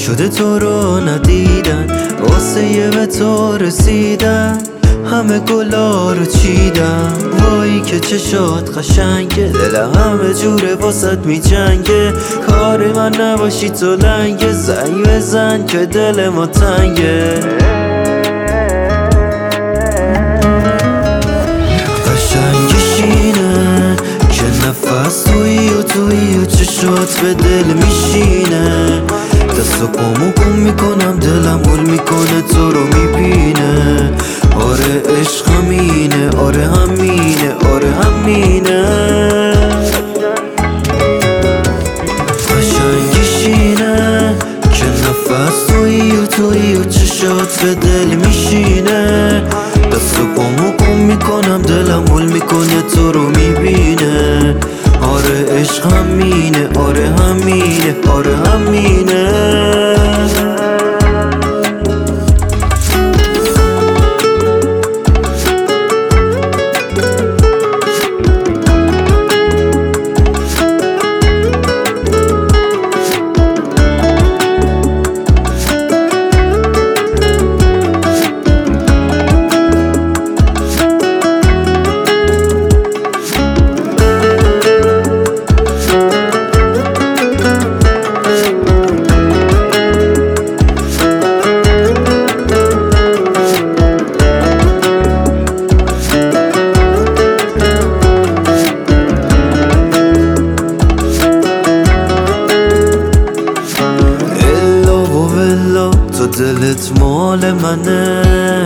شده تو رو ندیدن، واسه به تو رسیدن، همه گلا رو چیدم. وای که چشات قشنگه، دلم همه جوره واسط می جنگه. کار من نباشی تو لنگه، زنگ بزن که دل ما تنگه. قشنگش اینه که نفس تویی و چشات به دل میشینه. دست و پامو گم میکنم، دلم گل میکنه تو رو میبینه. آره عشق همینه، آره همینه، آره همینه. قشنگش اینه که نفس تویی و چشات به دل میشینه. دست و پامو گم میکنم، دلم گل میکنه تو رو میبینه. آره عشق همینه، آره همینه، آره همینه. تو دلت مال منه،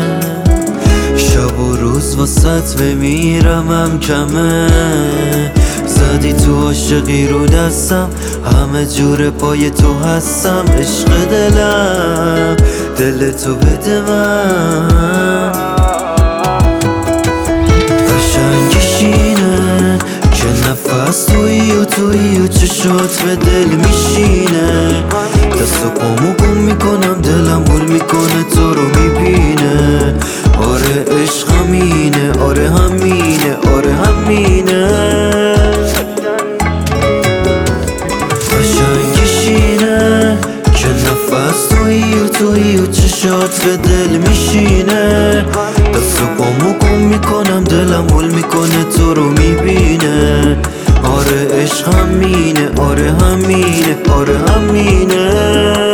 شب و روز واسط بمیرم هم کمه. زدی تو عاشقی رو دستم، همه جور پای تو هستم. عشق دلم، دل تو بده من. قشنگش اینه که نفس تویی و چشات به دل میشینه. دست و پامو گم میکنم، دلم گل میکنه تو رو میبینه. آره عشق همینه، آره همینه، آره همینه. قشنگش اینه که نفس تویی و چشات به دل میشینه. دست و پامو گم میکنم، دلم گل میکنه تو رو میبینه. آره عشق همینه، آره همینه، آره همینه.